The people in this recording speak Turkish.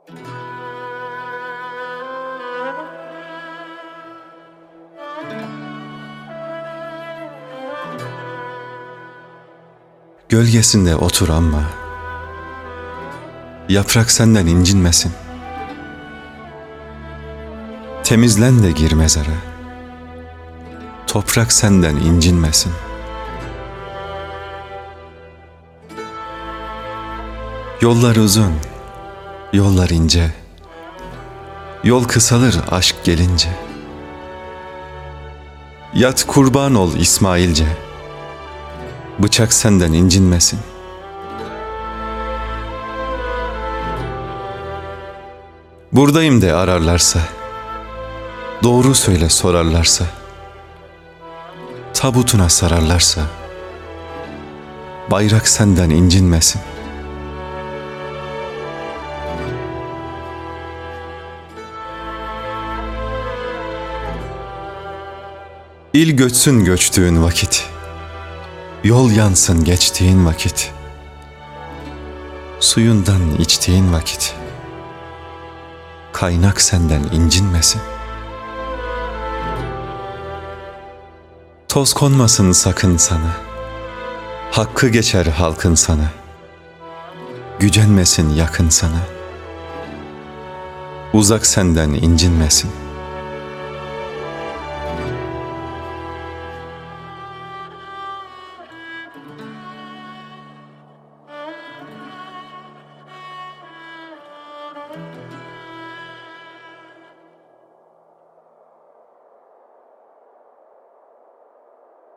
Gölgesinde otur ama yaprak senden incinmesin. Temizlen de gir mezara, toprak senden incinmesin. Yollar uzun, yollar ince, yol kısalır aşk gelince. Yat kurban ol İsmailce, bıçak senden incinmesin. Buradayım de ararlarsa, doğru söyle sorarlarsa, tabutuna sararlarsa, bayrak senden incinmesin. İl göçsün göçtüğün vakit, yol yansın geçtiğin vakit, suyundan içtiğin vakit, kaynak senden incinmesin. Toz konmasın sakın sana, hakkı geçer halkın sana, gücenmesin yakın sana, uzak senden incinmesin.